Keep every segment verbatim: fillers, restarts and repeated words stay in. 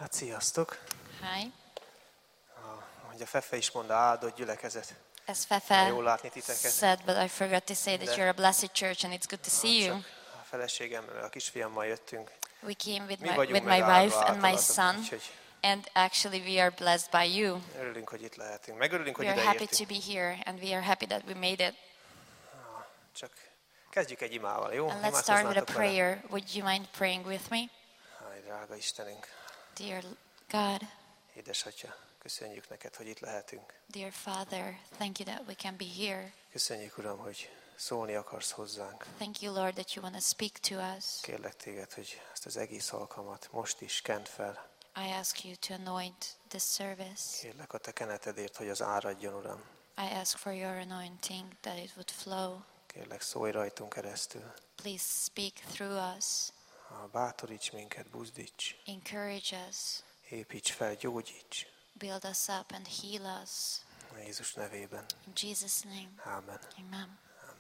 Hát sziasztok! Hi. Ugye Fefe is mondta, áldott gyülekezet. As Jó Fefe látni titeket. said, but I forgot to say that De- you're a blessed church and it's good to see you. Csak a feleségemmel, a kisfiammal jöttünk. We came with Mi my, vagyunk with my megáldva wife and my általatok, son, úgyhogy and actually we are blessed by you. örülünk, hogy itt lehetünk. Megörülünk, hogy We are ide happy to értünk. be here, and we are happy that we made it. Csak kezdjük egy imával, jó? And let's start with a Imádkoznátok vele? prayer. Would you mind praying with me? Háj, drága Istenünk, Dear God, édesatya, köszönjük neked, hogy itt lehetünk. dear Father, thank you that we can be here. Köszönjük, Uram, hogy szólni akarsz hozzánk. Thank you, Lord, that you want to speak to us. Kérlek téged, hogy ezt az egész alkalmat most is kent fel. I ask you to anoint this service. Kérlek a te kenetedért, hogy az áradjon, Uram. I ask for your anointing, that it would flow. Kérlek, szólj rajtunk keresztül. Please speak through us. Bátoríts minket, buzdíts, Encourage us. építs fel, gyógyíts. Build us up and heal us. Jézus nevében. In Jesus' name, Ámen. amen.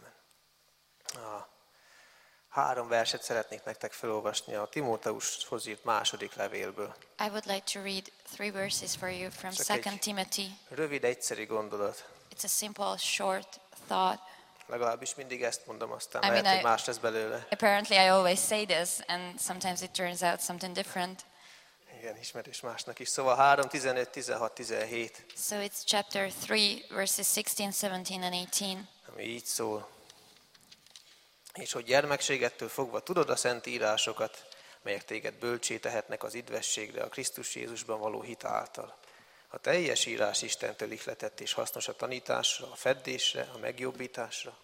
A három verset szeretnék nektek felolvasni a Timóteushoz írt második levélből. I would like to read three verses for you from Csak Second egy- Timothy. Rövid, egyszerű gondolat. It's a simple, short thought. Legalábbis mindig ezt mondom, aztán I lehet, mean, hogy I- más lesz belőle. Apparently, I always say this, and sometimes it turns out something different. Igen, ismerős másnak is. Szóval három, tizenöt, tizenhat, tizenhét, So it's chapter three, verses sixteen, seventeen, and eighteen. ami így szól. És hogy gyermekségettől fogva tudod a szent írásokat, melyek téged bölcsé tehetnek az idvességre a Krisztus Jézusban való hit által. A teljes írás Istentől ihletett és hasznos a tanításra, a feddésre, a megjobbításra,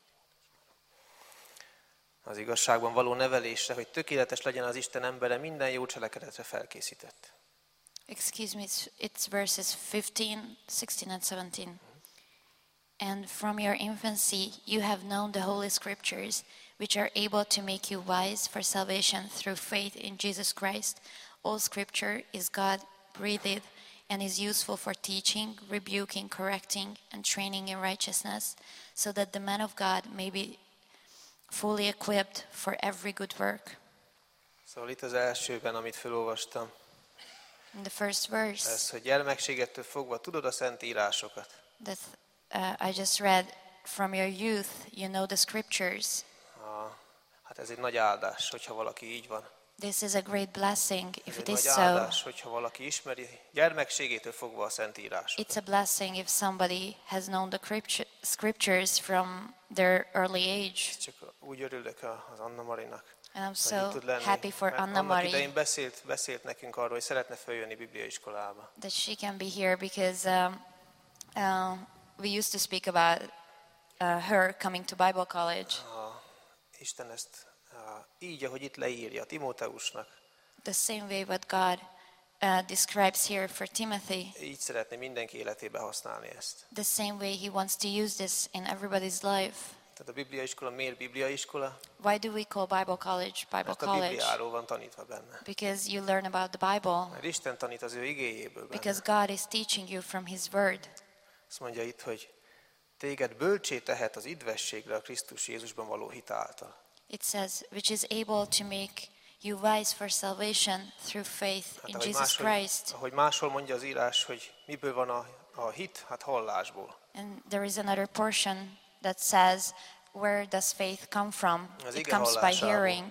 az igazságban való nevelésre, hogy tökéletes legyen az Isten embere, minden jó cselekedetre felkészített. Excuse me, it's, it's verses fifteen, sixteen, and seventeen. And from your infancy you have known the Holy Scriptures, which are able to make you wise for salvation through faith in Jesus Christ. All Scripture is God-breathed and is useful for teaching, rebuking, correcting, and training in righteousness, so that the man of God may be fully equipped for every good work. Szóval itt az elsőben, amit felolvastam, In the first verse ez, hogy gyermekségettől fogva tudod a szent írásokat. that uh, I just read, from your youth you know the Scriptures. Ah, hát ez egy nagy áldás, hogyha valaki így van. This is a great blessing Ez if egy it is nagy so. áldás, hogyha valaki ismeri gyermekségétől fogva a szent írásokat. It's a blessing if somebody has known the scriptu- Scriptures from their early age. Csak úgy örülök a- az Anna Marinak, And I'm hogy itt so tud lenni. happy for Mert Anna annak Marie idején beszélt, beszélt nekünk arról, hogy szeretne följönni bibliaiskolába. that she can be here, because um, uh, we used to speak about uh, her coming to Bible college. Ah, Isten ezt ah, így, ahogy itt leírja Timóteusnak, The same way what God uh, describes here for Timothy. így szeretné mindenki életébe használni ezt. The same way he wants to use this in everybody's life. Tehát a bibliaiskola miért bibliaiskola? Why do we call Bible college Bible Mert a college? Bibliáról van tanítva benne. Because you learn about the Bible. Mert Isten tanít az ő igéjéből benne. Because God is teaching you from His Word. Azt mondja itt, hogy téged bölcsé tehet az idvességre a Krisztus Jézusban való hit által. It says, which is able to make you wise for salvation through faith in Hát, ahogy, Jesus máshol, Christ. ahogy máshol mondja az írás, hogy miből van a, a hit, hát hallásból. And there is another portion that says, where does faith come from? Az It ige comes by hallásából. hearing,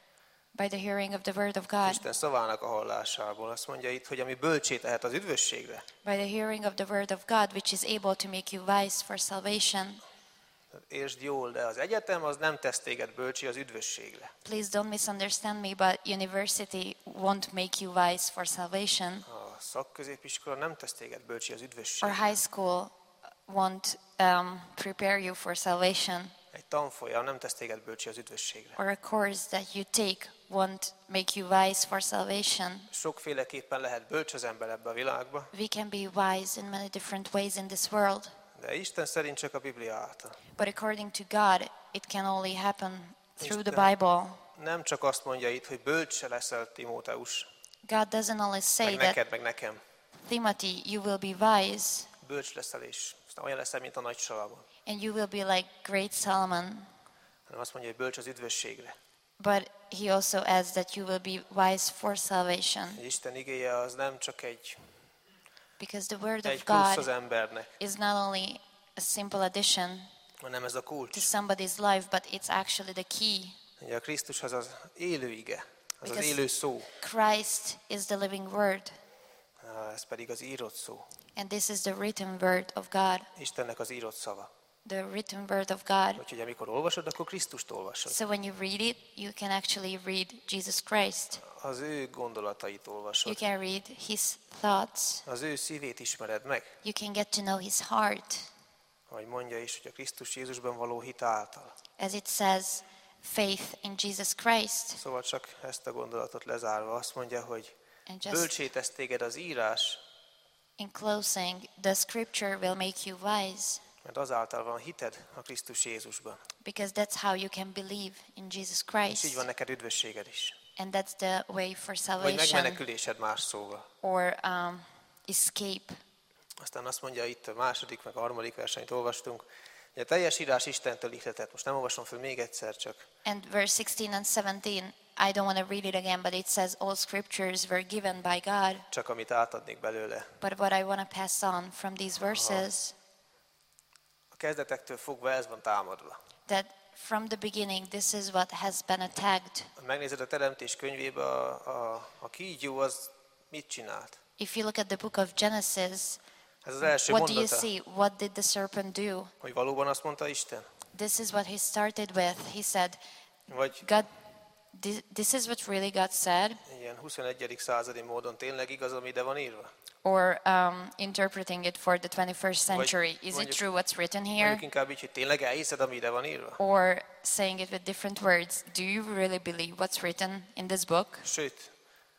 by the hearing of the Word of God, Isten szavának a hallásából. Azt mondja itt, hogy ami bölcsé tehet az üdvösségre. by the hearing of the Word of God, which is able to make you wise for salvation. Értsd jól, de az egyetem az nem tesz téged bölcsé az üdvösségre. Please don't misunderstand me, but university won't make you wise for salvation, A szakközépiskola nem tesz téged bölcsé az or üdvösségre. high school won't um, prepare you for salvation, Egy tanfolyam nem tesz téged bölcsé az üdvösségre. or a course that you take won't make you wise for salvation. Sokféleképpen lehet bölcs az ember ebbe a világba, We can be wise in many different ways in this world, de Isten szerint csak a Biblia által. but according to God, it can only happen through the Isten- Bible. Nem csak azt mondja itt, hogy bölcs leszel, Timóteus, God doesn't only say meg that, neked, meg nekem. Timothy, you will be wise, Bölcs leszel, és aztán olyan leszel, mint a nagy Salamon. and you will be like great Solomon. Hanem azt mondja, hogy bölcs az üdvösségre. But he also adds that you will be wise for salvation. Isten igéje az nem csak egy, Because the word egy of plusz az God embernek, is not only a simple addition hanem ez a to kulcs. somebody's life, but it's actually the key. Ugye a Krisztus az az élő ige, az az Because- élő szó, Christ is the living word, ez pedig az írott szó. and this is the written word of God, Istennek az írott szava. the written word of God. Úgyhogy amikor olvasod, akkor Krisztust olvasod. So when you read it, you can actually read Jesus Christ. Az ő gondolatait You olvasod. can read his thoughts. Az ő szívét ismered meg. You can get to know his heart. Ahogy mondja is, hogy a Krisztus Jézusban való hit által. As it says, faith in Jesus Christ. Szóval csak ezt a gondolatot lezárva azt mondja, hogy And just bölcsé tesz téged az írás, in closing, the scripture will make you wise, mert azáltal van hited a Krisztus Jézusban. because that's how you can believe in Jesus És így Christ. van neked üdvösséged is. And that's the way for Vagy salvation, megmenekülésed más szóval. or um, escape. Aztán azt mondja itt a második, meg a harmadik versenyt olvastunk, hogy a teljes írás Istentől ihletett. Most nem olvasom föl még egyszer, csak And verse sixteen and seventeen, I don't want to read it again, but it says all scriptures were given by God. csak amit átadnék belőle. But what I want to pass on from these verses, A kezdetektől fogva ez van támadva. that from the beginning, this is what has been attacked. Ha megnézed a Teremtés könyvébe, a, a, a kígyó az mit csinált? If you look at the book of Genesis, Ez az első what do you mondata, see? What did the serpent do? hogy valóban azt mondta Isten? This is what he started with. He said, Vagy God, this, this is what really God said, ilyen huszonegyedik századi módon tényleg igaz, ami ide van írva? or um, interpreting it for the twenty-first century. Is it mondjuk- true what's written Mondjuk here? inkább így, hogy tényleg elhiszed, ami ide van írva? Or saying it with different words, do you really believe what's written in this book? Sőt,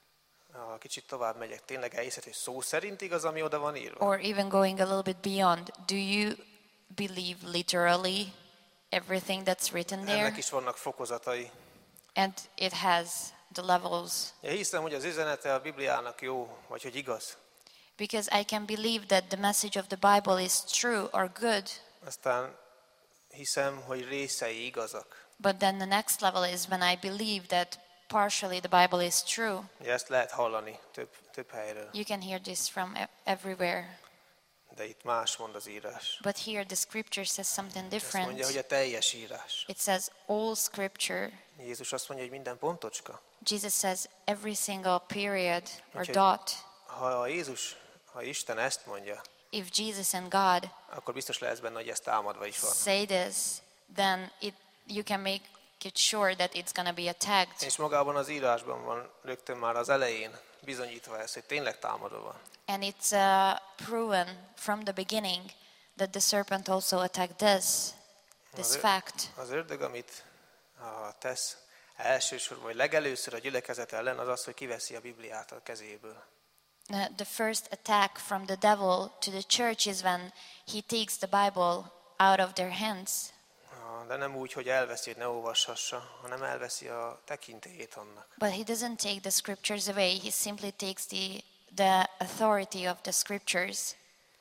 ha kicsit tovább megyek, tényleg elhiszed, hogy szó szerint igaz, ami oda van írva? Or even going a little bit beyond, do you believe literally everything that's written there? Ennek is vannak fokozatai. And it has the levels. Én hiszem, hogy az üzenete a Bibliának jó, vagy hogy igaz. Because I can believe that the message of the Bible is true or good, Aztán hiszem, hogy részei igazak. but then the next level is when I believe that partially the Bible is true. Ugye ezt lehet hallani több, több helyről, You can hear this from e- everywhere. de itt más mond az írás. But here the scripture says something Azt mondja, different. hogy a teljes írás. It says all scripture. Jézus azt mondja, hogy minden pontocska. Jesus says every single period or Úgyhogy- dot. Ha Jézus, ha Isten ezt mondja, If Jesus and God akkor biztos lesz benne, hogy ez támadva is van. say this, then it you can make it sure that it's going to be attacked. És magában az írásban van rögtön már az elején bizonyítva ez, hogy tényleg támadva van. And it's uh, proven from the beginning that the serpent also attacked this, this Az, ö- fact. az ördög, amit ah, tesz elsősorban, vagy legelőször a gyülekezet ellen, az az, hogy kiveszi a Bibliát a kezéből. Uh, the first attack from the devil to the church is when he takes the Bible out of their hands. Ah, De nem úgy, hogy elveszi, hogy ne olvashassa, hanem elveszi a tekintélyét annak. But he doesn't take the scriptures away, he simply takes the, the authority of the scriptures.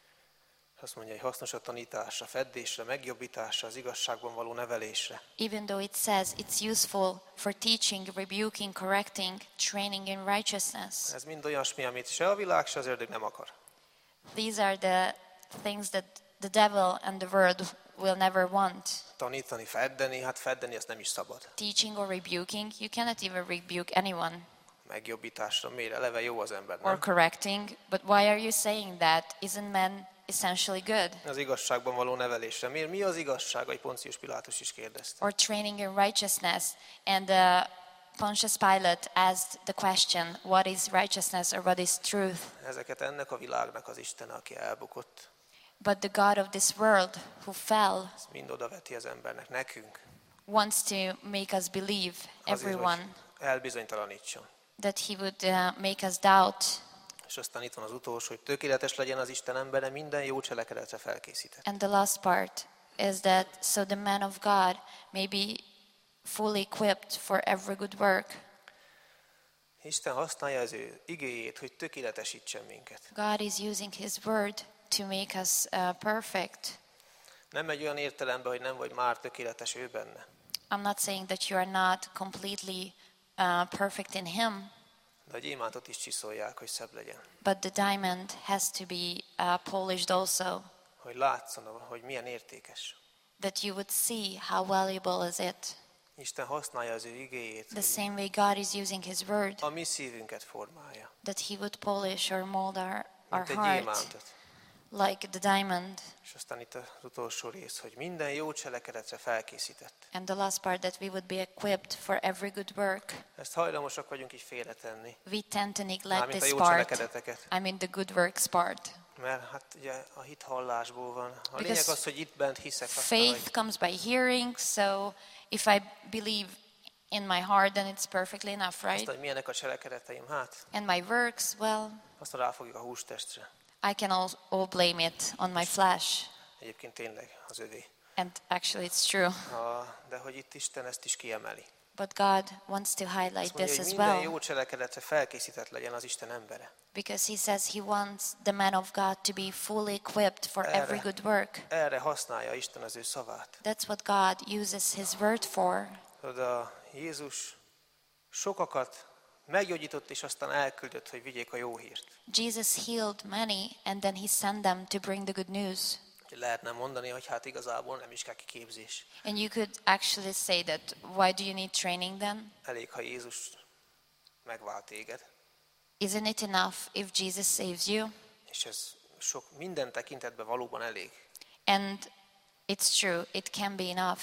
Azt mondja, hogy hasznos a tanításra, feddésre, megjobbításra, az igazságban való nevelésre. Even though it says it's useful for teaching, rebuking, correcting, training in righteousness. Ez mind olyasmi, amit se a világ, se az ördög nem akar. These are the things that the devil and the world will never want. Tanítani, feddeni, hát feddeni azt nem is szabad. Teaching or rebuking, you cannot even rebuke anyone. Megjobbításra, miért eleve jó az ember, Or nem? correcting, but why are you saying that? Isn't man essentially good? Az igazságban való nevelésre. Miért? Mi az igazság, ahogy Poncius Pilátus is kérdezte? Or training in righteousness? And uh, Pontius Pilate asked the question, what is righteousness or what is truth? Ezeket ennek a világnak az Isten, aki elbukott, But the God of this world who fell ezt mind odaveti az embernek, nekünk, wants to make us believe, azért, everyone, hogy elbizonytalanítson. that he would uh, make us doubt. És aztán itt van az utolsó, hogy tökéletes legyen az Isten embere, minden jó cselekedetre felkészített. And the last part is that so the man of God may be fully equipped for every good work. Isten használja az ő igéjét, hogy tökéletesítsen minket. God is using his word to make us uh, perfect. Nem egy olyan értelemben, hogy nem vagy már tökéletes ő benne, I'm not saying that you are not completely uh, perfect in Him, de a gyémántot is csiszolják, hogy szebb legyen. but the diamond has to be uh, polished also, Hogy látszon, hogy milyen értékes. that you would see how valuable is it. Isten használja az ő igéjét, The same way God is using His word, a mi szívünket formálja. that He would polish or mold our, our Mint egy heart gyémántot. like the diamond. És aztán itt az utolsó rész, hogy minden jó cselekedetre felkészített. And the last part, that we would be equipped for every good work. Ezt hajlamosak vagyunk így félretenni. We tend to neglect Mármint a this jó part. cselekedeteket. I mean the good works part. Mert hát ugye a hit hallásból van. A Because lényeg az, hogy itt bent hiszek. Aztán, Faith hogy comes by hearing, so if I believe in my heart, then it's perfectly enough, azt, right? hogy milyenek a cselekedeteim, hát And my works, well, azt ráfogjuk a hústestre. I can all, all blame it on my flesh. Egyébként tényleg az övé. And actually it's true. A, de hogy itt Isten ezt is kiemeli. But God wants to highlight Azt mondja, this hogy as minden well, jó cselekedetre felkészített legyen az Isten embere. because He says He wants the man of God to be fully equipped for every Erre. good work. Erre használja Isten az ő szavát. That's what God uses His word for. Tudod, a Jézus sokakat meggyógyított, és aztán elküldött, hogy vigyék a jó hírt. Jesus healed many, and then He sent them to bring the good news. Lehetne mondani, hogy hát igazából nem is kell kiképzés. And you could actually say that, why do you need training then? Elég, ha Jézus megvált téged, Isn't it enough if Jesus saves you? és ez sok minden tekintetben valóban elég. And it's true, it can be enough.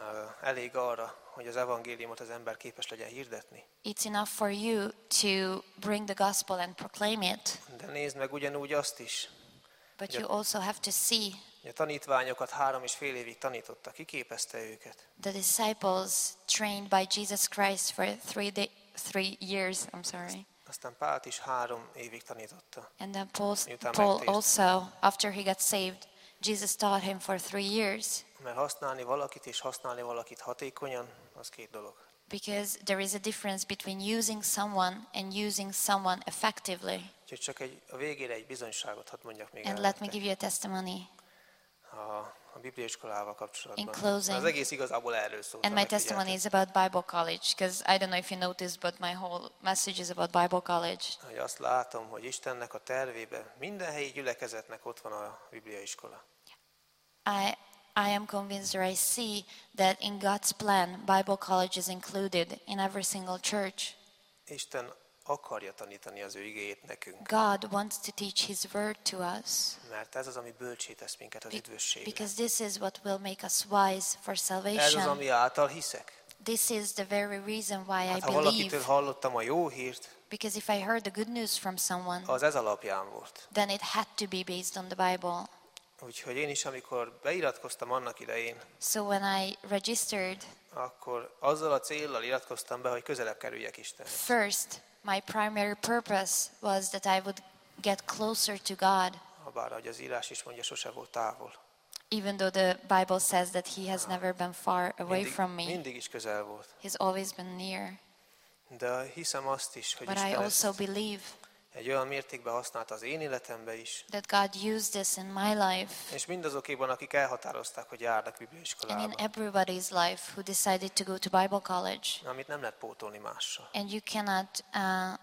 Elég arra, hogy az evangéliumot az ember képes legyen hirdetni. It's enough for you to bring the gospel and proclaim it. De nézd meg ugyanúgy azt is, But you also have to see hogy a tanítványokat három és fél évig tanította, kiképezte őket. the disciples trained by Jesus Christ for three, day, three years. I'm sorry. Aztán Pált is három évig tanította. And then Paul's, Miután Paul megtért. also, after he got saved, Jesus taught him for three years. Mert használni valakit és használni valakit hatékonyan, az két dolog. Because there is a difference between using someone and using someone effectively. Úgyhogy csak egy, a végére egy bizonyságot hadd mondjak még And el let me nektek give you a testimony a, a bibliaiskolával kapcsolatban. in closing. Az egész igazából erről szólt. And my testimony is about Bible college, because I don't know if you noticed, but my whole message is about Bible college. Hogy azt látom, hogy Istennek a tervében minden helyi gyülekezetnek ott van a bibliaiskola. I, I am convinced, or I see that in God's plan, Bible college is included in every single church. Isten akarja tanítani az ő igéjét nekünk, God wants to teach His word to us, mert ez az, ami bölcsé tesz minket az be- üdvösségre. because this is what will make us wise for Ez az, salvation. ami által hiszek. This is the very reason why I Hát, ha valakitől believe, hallottam a jó hírt, because if I heard the good news from someone, az ez alapján volt. then it had to be based on the Bible. Úgyhogy én is, amikor beiratkoztam annak idején, So when I registered, akkor azzal a céllal iratkoztam be, hogy közelebb kerüljek Istenhez. first, my primary purpose was that I would get closer to God, Habár, ahogy az írás is mondja, sose volt távol. even though the Bible says that He has never been far away Mindig, from me. mindig is közel volt. He's always been near. De hiszem azt is, hogy But I Isten also ezt believe egy olyan mértékben használta az én életembe is, that God used this in my life és mindazokéban, akik elhatározták, hogy járnak and in bibliaiskolába, everybody's life who decided to go to Bible college. amit nem lehet pótolni mással. And you cannot uh,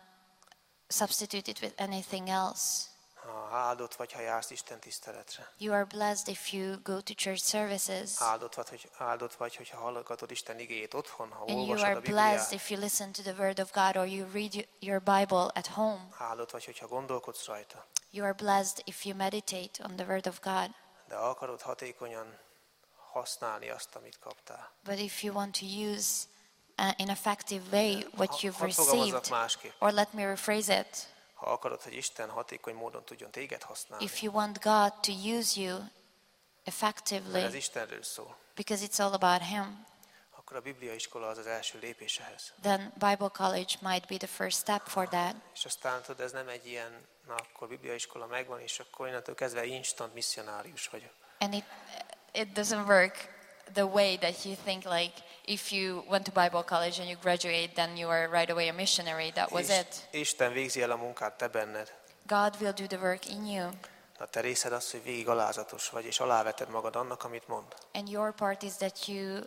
substitute it with anything else. Ha áldott vagy, ha jársz Isten tiszteletre. You are blessed if you go to church services. Áldott vagy, hogy, áldott vagy, hogyha hallgatod Isten igéjét otthon, ha And you olvasod are a blessed Bibliát. if you listen to the word of God or you read y- your Bible at home. Áldott vagy, hogyha gondolkodsz rajta. You are blessed if you meditate on the word of God. De ha akarod hatékonyan használni azt, amit kaptál. But if you want to use uh, in effective way what Ha- you've hadd fogalmazzak received, másképp. or let me rephrase it, Ha akarod, hogy Isten hatékony módon tudjon téged használni, if you want God to use you mert ez effectively, Istenről szól, because it's all about Him, akkor a bibliaiskola az az első lépés ehhez. then Bible college might be the first step for that. És aztán tudod, ez nem egy ilyen, na akkor bibliaiskola megvan, és akkor innentől kezdve instant misszionárius vagyok. And it it doesn't work the way that you think, like if you went to Bible college and you graduate, then you are right away a missionary. That was És it. Isten végzi el a munkát te benned. God will do the work in you. A te részed az, hogy végig alázatos vagy, és aláveted magad annak, amit mond. And your part is that you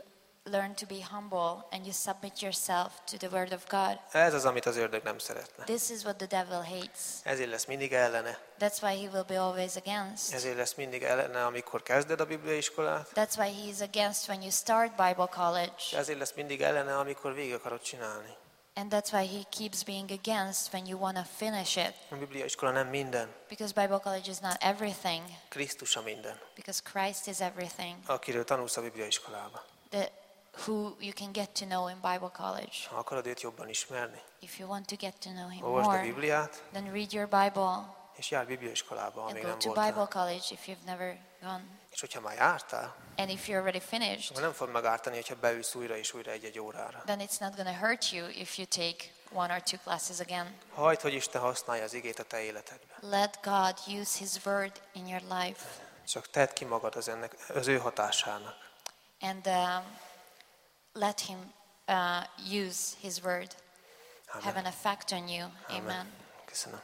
learn to be humble and you submit yourself to the word of God. Ez az, amit az ördög nem szeretne. This is what the devil hates. Ezért lesz mindig ellene. That's why he will be always against. Ezért lesz mindig ellene, amikor kezded a bibliai iskolát. That's why he is against when you start Bible college. Ezért lesz mindig ellene, amikor végig akarod csinálni. And that's why he keeps being against when you want to finish it. A bibliai iskola nem minden. Because Bible college is not everything. Krisztus a minden. Because Christ is everything. Akiről tanulsz a bibliai iskolába. The, who you can get to know in Bible college. Ha akarod őt jobban ismerni, If you want to get to know him olvasd a more, Bibliát, then read your Bible és járj bibliai iskolába, ha and még go nem to voltál. Bible college if you've never gone. És hogyha már jártál, And if you're already finished, akkor nem fog megártani, hogyha beülsz újra és újra egy-egy órára. then it's not going to hurt you if you take one or two classes again. Hagyd, hogy Isten használja az igét a te életedben. Let God use His word in your life. Csak tedd ki magad az, ennek, az ő hatásának. And um, let Him uh, use His word. Amen. Have an effect on you. Amen. Amen. Köszönöm.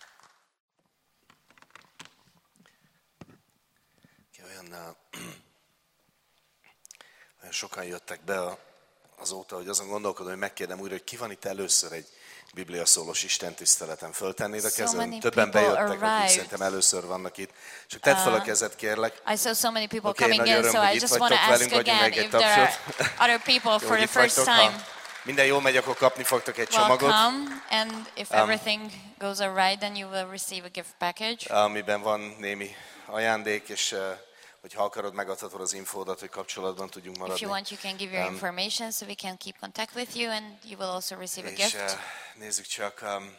Olyan, uh, olyan sokan jöttek be a, azóta, hogy azon gondolkodom, hogy megkérdem újra, hogy ki van itt először egy Biblia szólós istentiszteleten. Föltennéd a So kezed? many Többen people bejöttek, akik arrived. szerintem először vannak itt. Csak tedd fel a kezed, kérlek. I saw so many people Oké, coming nagy in, öröm, so hogy I itt just want to vagytok ask velünk, adjunk again meg egy if there are tapsot. other people Jó, for hogy the itt first vagytok. Ha time. minden jól megy, akkor kapni fogtok egy csomagot, Welcome, and if everything goes all right, then you will receive a gift package. amiben van némi ajándék, és uh, hogyha akarod, megadhatod az infódat, hogy kapcsolatban tudjunk If you maradni. want, you can give your Um, information so we can keep contact with you, and you will also receive a És gift. uh, nézzük csak, um,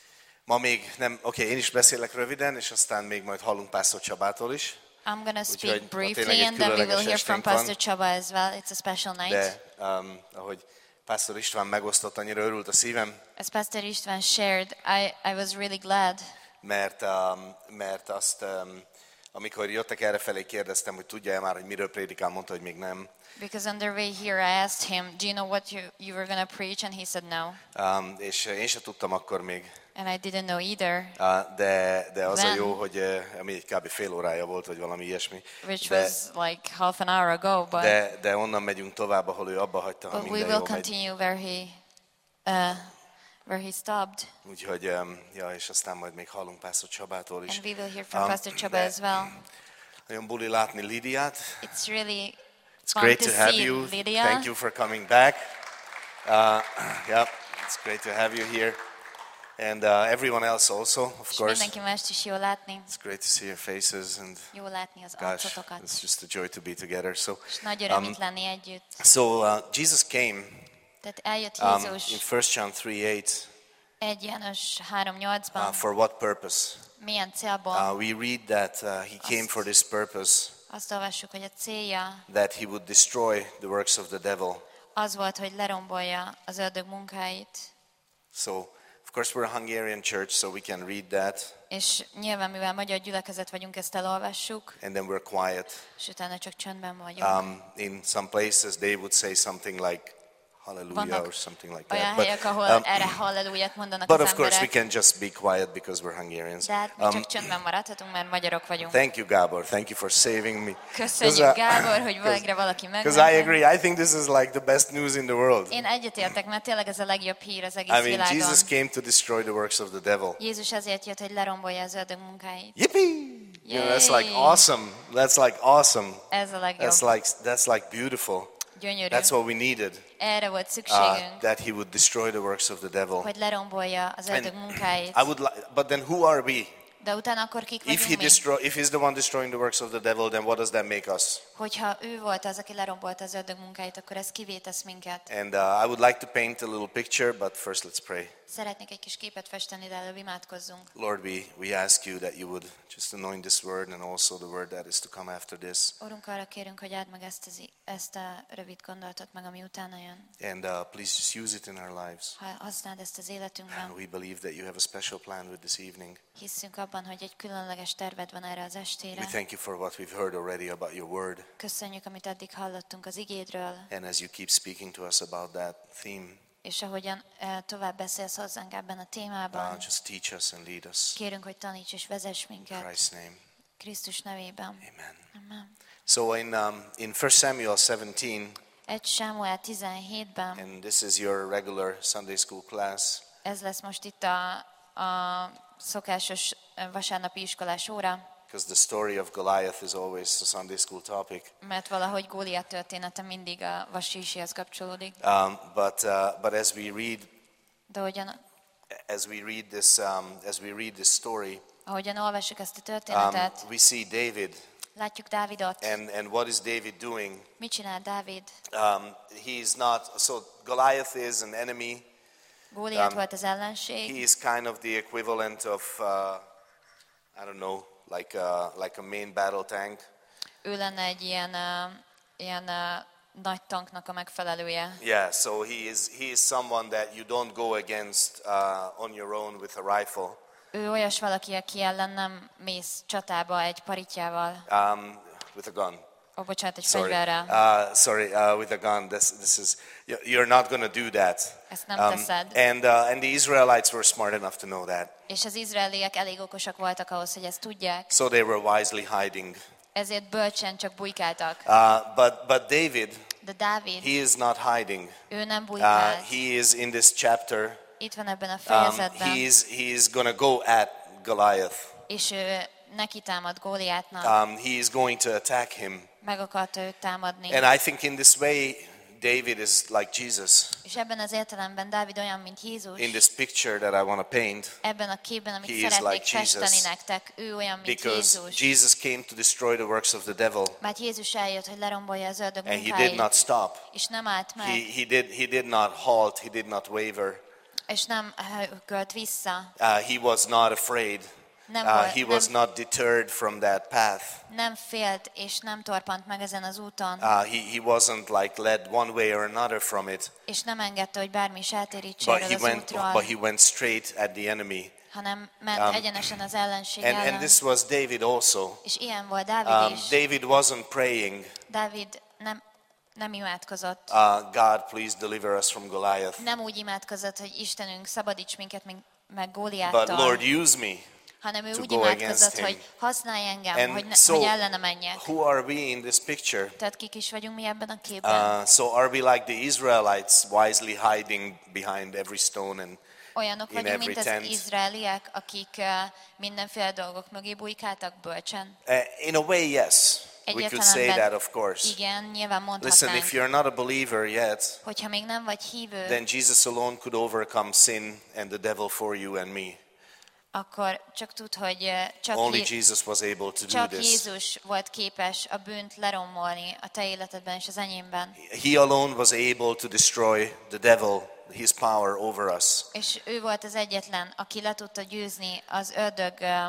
ma még nem, oké, okay, én is beszélek röviden, és aztán még majd hallunk Pásztor Csabától is, I'm going to Úgyhogy speak ma briefly, tényleg egy and then we will különleges hear from esténk van. Pastor Csaba as well. It's a special night. de um, ahogy Pásztor István megosztott, annyira örült a szívem, As Pastor István shared, I, I was really glad mert, um, mert azt, um, amikor jöttek errefelé, kérdeztem, hogy tudja-e már, hogy miről prédikál, mondta, hogy még nem. because on the way here I asked him, do you know what you, you were going to preach? And he said no. Um, és én sem tudtam akkor még, And I didn't know either, uh, de, de az a Then- jó, hogy uh, ami egy kb. Fél órája volt, vagy valami ilyesmi. which De, was like half an hour ago, but, de, de onnan megyünk tovább, ahol ő abba hagyta, ha but we minden will jól megy. continue where he, uh, where he stopped. Úgyhogy, um, ja, és aztán majd még hallunk Pásztor Csabától is. And we will hear from Um, Pastor Csaba de- as well. Nagyon buli látni Lidiát. It's really It's fun great to to have see you. Lydia. Thank you for coming back. Uh, yeah, it's great to have you here. And uh, everyone else also, of És course. mindenki mást is jó látni. It's great to see your faces, and Jó látni az gosh, arcotokat. it's just a joy to be together. So, És nagy öröm um, itt lenni együtt. so uh, Jesus came Tehát eljött um, Jézus in First John three eight. egy János három Uh, nyolcban. for what purpose? Milyen célból? Uh, we read that uh, he came for this purpose, Azt olvassuk, hogy a célja that he would destroy the works of the devil. az volt, hogy lerombolja az ördög munkáit. So, of course, we're a Hungarian church, so we can read that, És nyilván, mivel magyar gyülekezet vagyunk, ezt elolvassuk, and then we're quiet. és utána csak csöndben vagyunk. Um, in some places, they would say something like hallelujah Vannak or something like olyan that. helyek, ahol um, erre halleluját mondanak but az of course, we emberek. can just be quiet because we're Hungarians. De hát mi Um, csak csöndben maradhatunk, mert magyarok vagyunk. thank you, Gabor. Thank you for saving me. Köszönjük, Gábor, hogy végre valaki Because I megment. agree. I think this is like the best news in the world. Én egyetértek, mert tényleg ez a legjobb hír az egész I mean, világon. Jesus came to destroy the works of the devil. Jézus azért jött, hogy lerombolja az ördög munkáit. Yippee! You know, that's like Yay! awesome. That's like awesome. Ez a legjobb. That's like that's like beautiful. Gyönyörű. That's what we needed. Erre volt Uh, szükségünk, that he would destroy the works of the devil. hogy lerombolja az ördög munkáit. I would like, but then who are we? De utána akkor kik If he vagyunk mi? destroy, if he's the one destroying the works of the devil, then what does that make us? Hogyha ő volt az, aki lerombolta az ördög munkáit, akkor ez kivé tesz minket. And uh, I would like to paint a little picture, but first let's pray. Szeretnék egy kis képet festeni, de előbb imádkozzunk. Lord, we, we ask you that you would just anoint this word and also the word that is to come after this. Urunk, arra kérünk, hogy áld meg ezt, az, ezt a rövid gondolatot, meg ami utána jön. And uh, please just use it in our lives. Ha használd ezt az And életünkben, we believe that you have a special plan with this evening. hiszünk abban, hogy egy különleges terved van erre az We estére. thank you for what we've heard already about your word. Köszönjük, amit eddig hallottunk az igédről, And as you keep speaking to us about that theme, és ahogyan eh, tovább beszélsz hozzánk ebben a témában, uh, just teach us and lead us. kérünk, hogy taníts és vezess In minket Christ's name, Krisztus nevében. amen. Amen. So in, um, in First Samuel seventeen, egy Sámuel tizenhétben, And this is your regular Sunday school class. ez lesz most itt a, a szokásos vasárnapi iskolás óra, Because the story of Goliath is always a Sunday school topic. mert valahogy Góliát története mindig a vasísihez kapcsolódik. Um, but, uh, but as we read, De ahogyan, as we read this, um, as we read this story, ahogyan olvassuk ezt a um, történetet, we see David. látjuk Dávidot. And, and what is David doing? Mit csinál Dávid? Um, he's not, so Goliath is an enemy. Góliát Um, volt az ellenség. He is kind of the equivalent of, uh, I don't know, like a, like a main battle tank. Ő lenne egy ilyen, uh, ilyen uh, nagy tanknak a megfelelője. Yeah, so he is, he is someone that you don't go against uh, on your own with a rifle. Ő olyas valaki, aki ellen nem mész csatába egy paritjával. Um, with a gun. Ó, bocsánat, egy Sorry, fegyverrel. uh, sorry, uh, with a gun. This, this is you're not going to do that. Ezt nem Um, teszed. and uh, and the Israelites were smart enough to know that, És az izraeliek elég okosak voltak ahhoz, hogy ezt tudják. so they were wisely hiding. Ezért bölcsen csak bujkáltak. Uh, but but David, De Dávid, he is not hiding. ő nem Uh, bujkált. he is in this chapter. Itt van ebben a Um, fejezetben. he is he is going to go at Goliath. És ő neki támad Góliátnak. Um, he is going to attack him. Meg akarta őt támadni. And I think in this way, David is like Jesus. És ebben az értelemben Dávid olyan, mint Jézus. In this picture that I want to paint, Ebben a képben, amit He is szeretnék like Jesus. festeni nektek, ő olyan, mint because Jézus. Jesus came to destroy the works of the devil, Mert Jézus eljött, hogy lerombolja az ördög and he did munkáit, not stop. és nem állt meg, He he did he did not halt. He did not waver. és nem hökölt vissza. Uh, he was not afraid. Nem, Uh, volt, he was nem, not deterred from that path. nem félt, és nem torpant meg ezen az úton, Uh, he he wasn't like led one way or another from it, és nem engedte, hogy bármi is eltérítse but erről he az went útról, but he went straight at the enemy. hanem ment Um, egyenesen az ellenség And ellen. and this was David also. És ilyen volt Dávid Um, is. David wasn't praying, Dávid nem, nem imádkozott. uh, God, please deliver us from Goliath. Nem úgy imádkozott, hogy Istenünk szabadíts minket meg, meg But Góliáttól, Lord, use me. hanem ő to úgy go against imádkozott, him. hogy használj engem, And hogy, ne, so, hogy ellene menjek. who are we in this picture? Tehát kik is vagyunk mi ebben a képben? Uh, so are we like the Israelites, wisely hiding behind every stone and Olyanok in vagyunk, every mint az tent? izraeliek, akik uh, mindenféle dolgok mögé bujkáltak bölcsen? Uh, in a way, yes. We could say Egyértelemben that, of course. igen, nyilván Listen, mondhatnánk, if you're not a believer yet, hogyha még nem vagy hívő, then Jesus alone could overcome sin and the devil for you and me. akkor csak tudd, hogy uh, csak, Only Jé- Jesus was able to do csak this. Jézus volt képes a bűnt lerombolni a te életedben és az enyémben. He alone was able to destroy the devil, his power over us. És ő volt az egyetlen, aki le tudta győzni az ördög uh,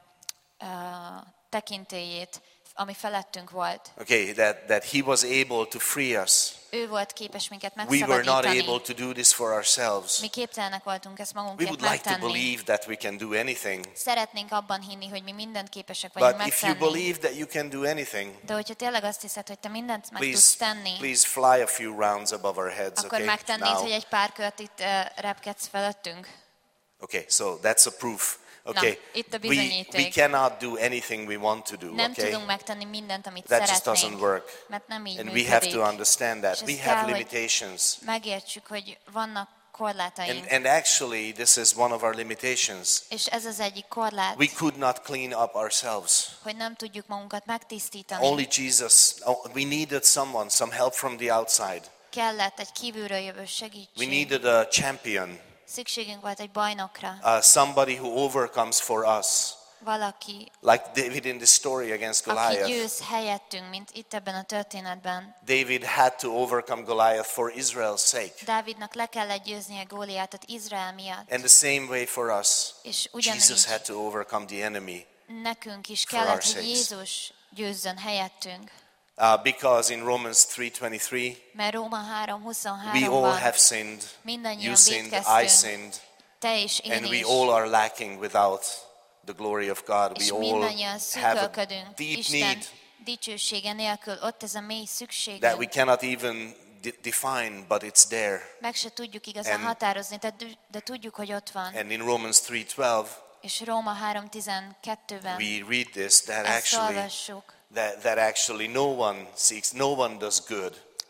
uh, tekintélyét, ami felettünk volt. Okay, that, that he was able to free us. Ő volt képes minket We were not able megszabadítani. to do this for ourselves. Mi képtelenek voltunk ezt We magunkért would like to megtenni. believe that we can do anything. Szeretnénk abban hinni, hogy mi mindent képesek vagyunk But if you megtenni. believe that you can do anything, De hogyha tényleg azt hiszed, hogy te mindent meg please, tudsz tenni, please fly a few rounds above our heads, akkor okay? megtennéd, Now. hogy egy pár kört itt uh, repkedsz felettünk. Okay, so that's a proof. Okay, itt a we, bizonyíték. we cannot do anything we want to do, Nem okay? tudunk megtenni mindent, amit That just szeretnénk, doesn't work. mert nem így And we működik. have to understand that. És We ezt have kell, hogy limitations. megértsük, hogy vannak korlátaink. And, and actually, this is one of our limitations. És ez az egyik korlát, We could not clean up ourselves. hogy nem tudjuk magunkat megtisztítani. Only Jesus, oh, we needed someone, some help from the outside. Kellett egy kívülről jövő We segítség. needed a champion, Szükségünk volt egy bajnokra, uh, somebody who overcomes for us. valaki, Like David in the story against aki Goliath. győz helyettünk, mint itt ebben a történetben. David had to overcome Goliath for Israel's sake. Dávidnak le kellett győznie Góliátot Izrael miatt, And the same way for us, és Jesus ugyanígy had to overcome the enemy. nekünk is for our kellett, hogy sakes. Jézus győzzön helyettünk. Uh, because in Romans three twenty-three, Mert Róma három we all huszonháromban have sinned, mindannyian you sinned, I vétkeztünk, sinned, te is, én and we is, all are lacking without the glory of God. és We all mindannyian have a szűkölködünk deep Isten need dicsősége nélkül. Ott ez a mély that we szükségünk. cannot even de- define, but it's there. Meg se tudjuk igazán And- határozni, de, de tudjuk, hogy ott van. And in Romans three twelve, És Róma három tizenkettőben we read this, that ezt actually, olvassuk, that, that actually no one seeks, no one does good.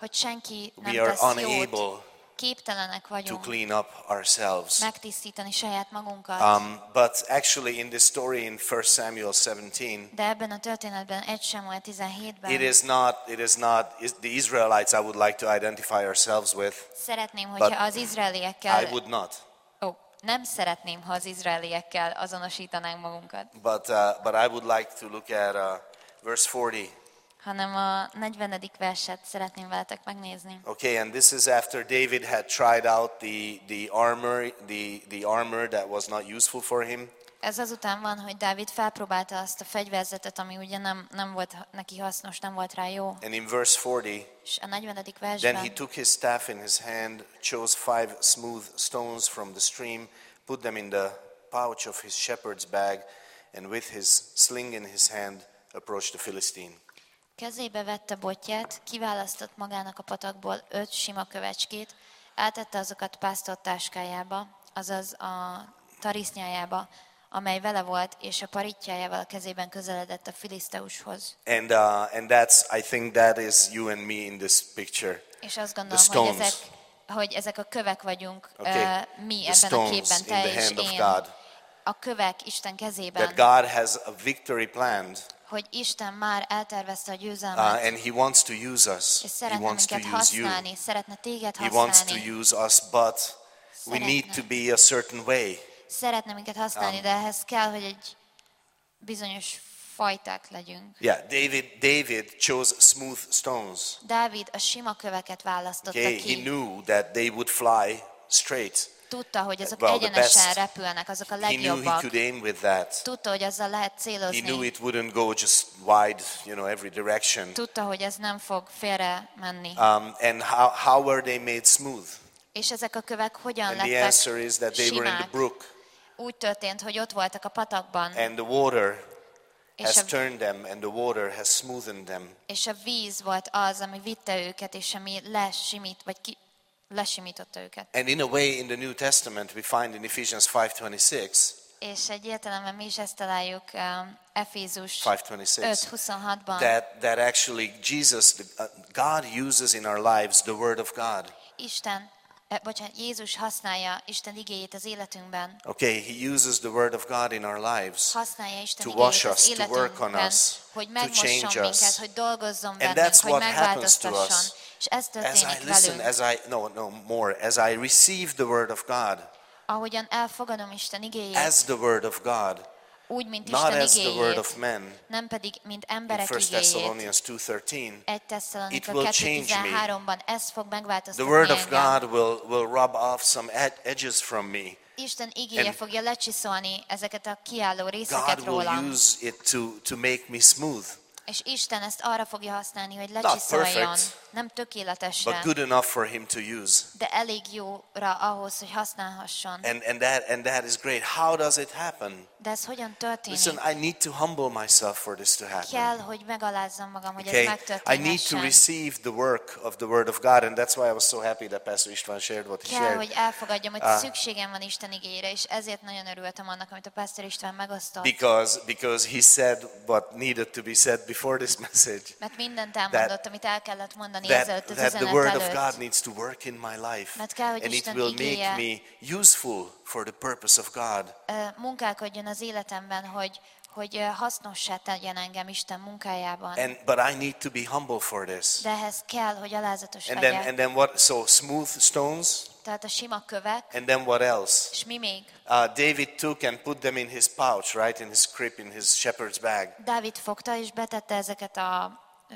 hogy senki nem we are tesz jót, unable képtelenek to vagyunk clean up ourselves. megtisztítani saját magunkat. Um, but actually in this story in First Samuel seventeen, De ebben a történetben egy Sámuel tizenhétben it is not, it is not, is the Israelites I would like to identify ourselves with. szeretném, but hogyha az izraeliekkel, I would not. ó, nem szeretném, ha az izraeliekkel azonosítanánk magunkat, But, uh, but I would like to look at uh, verse forty. hanem a negyvenedik verset szeretném veletek megnézni. Okay, and this is after David had tried out the, the armor, the, the armor that was not useful for him. Ez azután van, hogy Dávid felpróbálta azt a fegyverzetet, ami ugye nem, nem volt neki hasznos, nem volt rá jó. And in verse forty, És a negyvenedik then he versben took his staff in his hand, chose five smooth stones from the stream, put them in the pouch of his shepherd's bag, and with his sling in his hand approached the Philistine. kezébe vette botját, kiválasztott magának a patakból öt sima kövecskét, átette azokat pásztortáskájába, azaz a tarisznyájába, amely vele volt, és a parittyájával a kezében közeledett a filiszteushoz. And uh, and that's, I think that is you and me in this picture. És azt The gondolom, hogy stones. ezek, hogy ezek a kövek vagyunk Okay. uh, mi The ebben a stones képben, te in the és hand of én. God. A kövek Isten kezében, That God has a victory planned, hogy Isten már eltervezte a uh, győzelmet, and He wants to use us. és He szeretne wants to minket use you. használni, szeretne téged He wants to használni, use us, but we need to be a certain way. szeretne minket használni, Um, de ehhez kell, hogy egy bizonyos fajták legyünk. Yeah, David David chose smooth stones. Dávid a sima köveket választotta Okay, he ki. knew that they would fly straight. Tudta, hogy azok well, the egyenesen best. repülnek, azok a He knew he legjobbak. could aim with that. Tudta, hogy azzal lehet He knew célozni. it wouldn't go just wide, you know, every direction. Tudta, hogy ez nem fog félre menni. Um, and how, how were they made smooth? És ezek a kövek hogyan And the lettek answer is that they were in the simák? brook, Úgy történt, hogy ott voltak a patakban, and the water és has a, turned them, and the water has smoothened them. és a víz volt az, ami vitte őket, és ami lesimít, vagy ki, lesimította őket. And in a way, in the New Testament, we find in Ephesians five twenty-six, És egy értelemben mi is ezt találjuk um, Efézus five twenty-six, öt huszonhatban. that, that actually Jesus, the, uh, God uses in our lives the Word of God. Isten, eh, bocsánat, Jézus használja Isten igéjét az életünkben. Okay, He uses the Word of God in our lives Használja Isten to igéjét wash az us, to work on életünkben, us, hogy to megmosson change minket, us. hogy dolgozzon And bennünk, that's hogy what happens to megváltoztasson. us. És ez As I történik listen, velünk. as I, no, no, more, as I receive the Word of God, Ahogyan elfogadom Isten igéjét, as the Word of God, úgy, mint not Isten as the word igéjét, of men, nem pedig, mint in emberek First igéjét. Thessalonians two thirteen, Egy It Tesszalonika will kettő change me. tizenháromban ez fog the megváltoztatni Word of engem. God will, will rub off some ed- edges from me. Isten igéje And fogja lecsiszolni ezeket a kiálló részeket God will rólam. use it to, to make me smooth, És Isten ezt arra fogja használni, hogy Not lecsiszoljon. perfect, Nem tökéletesre, but good enough for Him to use. de elég jóra ahhoz, hogy használhasson. And, and, that, and that is great. How does it happen? De ez hogyan történik? Listen, I need to humble myself for this to happen. Kell, hogy megalázzam magam, hogy ez Okay, I need to megtörténhessen. receive the work of the Word of God, and that's why I was so happy that Pastor István shared what he Kell, shared. hogy elfogadjam, hogy Ah. szükségem van Isten igéjére, és ezért nagyon örültem annak, amit a Pastor István megosztott. Because, because he said what needed to be said before this message. Mert mindent elmondott, amit el kellett mondani That, ezelőtt az that the üzenet Word of előtt. God needs to work in my life. Mert kell, hogy And it Isten will make igéje- me useful for the purpose of God. Ö, munkálkodjon az életemben, hogy, hogy ö, hasznossá tegyen engem Isten munkájában. And, but I need to be humble for this. De ehhez kell, hogy alázatos And then, legyek. and then what? So smooth stones, Tehát a sima kövek, and then what else? és mi még? Uh, David took and put them in his pouch, right, in his crib, in his shepherd's bag. Dávid fogta és betette ezeket a ö,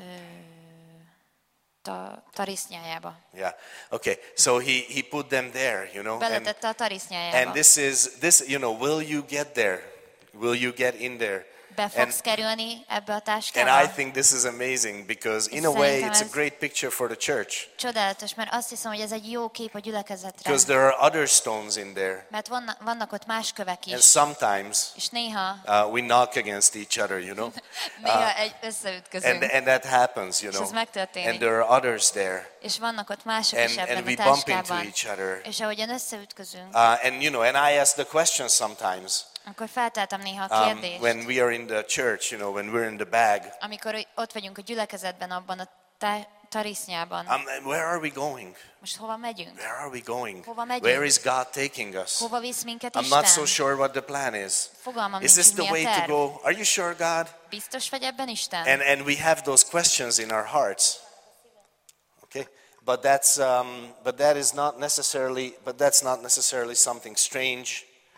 ta, tarisznyájába. Yeah. Okay. So he he put them there, you know. And, Beletette a and tarisznyájába. this is this, you know, will you get there? Will you get in there? Be And, fogsz kerülni ebbe a and táskába? I think this is amazing because in És a way szerintem it's a ez- great picture for the church Csodálatos, mert azt hiszem, hogy ez egy jó kép a gyülekezetre. because there are other stones in there, Mert vannak, vannak ott más kövek and is. sometimes És néha, uh, we knock against each other, you know. néha Uh, egy összeütközünk. and and that happens, you És ez know. megtörténik. And there are others there, És vannak ott mások and is and ebben we a bump into táskában. each other. És ahogyan összeütközünk, Uh, and you know, and I ask the question sometimes. akkor felteltem néha a Um, kérdést. when we are in the church, you know, when we're in the bag, Amikor ott vagyunk a gyülekezetben, abban a tá- tarisznyában. Um, where are we going? Most hova megyünk? Where are we going? Hova megyünk? Where is God taking us? Hova visz minket I'm not so Isten? sure what the plan is. Fogalmam Is nincs, this hogy the mi way a to terv. go? Are you sure, God? Biztos vagy ebben Isten? And and we have those questions in our hearts. Okay? But that's um, but that is not necessarily but that's not necessarily something strange.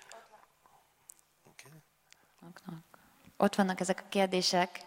Ott vannak ezek a kérdések,